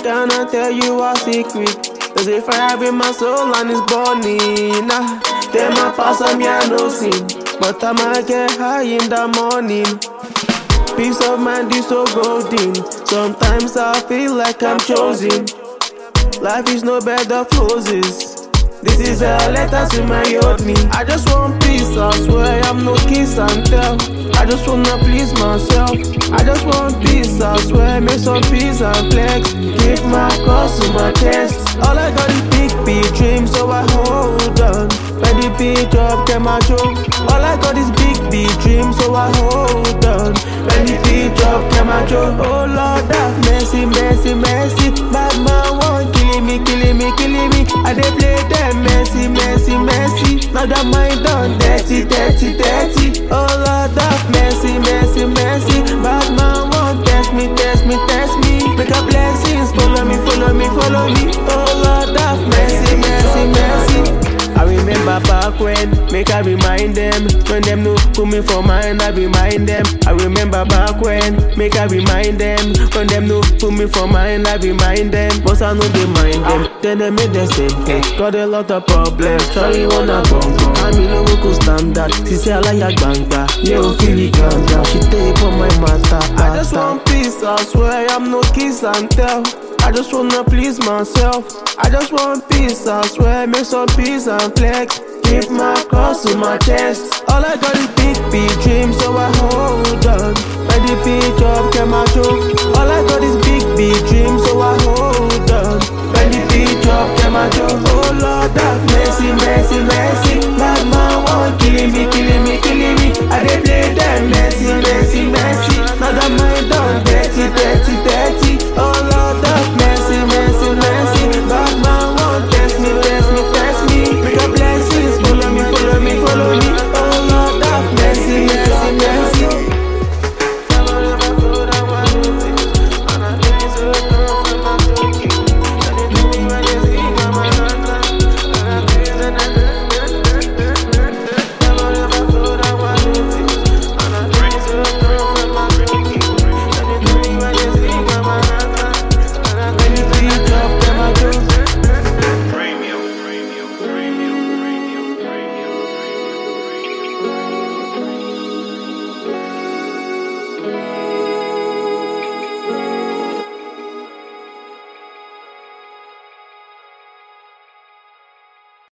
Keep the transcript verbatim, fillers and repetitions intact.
Can I tell you a secret? There's a fire in my soul and it's burning. Nah, them my pass on me I no sin, but I might get high in the morning. Peace of mind is so golden. Sometimes I feel like I'm chosen. Life is no bed of roses. This is a letter to my old me. I just want peace, I swear I'm no kiss and tell. I just wanna please myself. I just want peace, I swear, make some peace and flex. Keep my cross to my chest. All I got is big, big dreams, so I hold on. When the big drop, get my joke. All I got is big, big dreams, so I hold on. When the big drop, get my joke. Oh Lord, have mercy, mercy, mercy. Bad man want killing me, killing me, killing me. I dey play them messy, messy, messy. Now that mind done dirty, dirty, dirty. Oh Lord, have mercy, mercy, mercy. Bad man want test me, test me, test me. Make a blessings, follow me, follow me, follow me. Oh Lord, have mercy, mercy, mercy. I remember back when, make I remind them. When them no put me for mind, I remind them. I remember back when, make I remind them. When them no put me for mind, I remind them. But I know they mind them, then they make the same thing. Got a lot of problems, sorry wanna bongo. I mean no go stand that, she say I like gangba. You feel it ganja, she take on my matter. I just want peace, I swear I'm no kiss and tell. I just wanna please myself. I just want peace, I swear, make some peace and flex. Keep my cross to my chest. All I got is big, big dreams, so I hold on. When the big drop, get my joke. All I got is big, big dreams, so I hold on. When the big drop, get my joke. Oh Lord, have mercy, mercy, mercy. Bad man want killing me, killing me, killing me. I dey play them.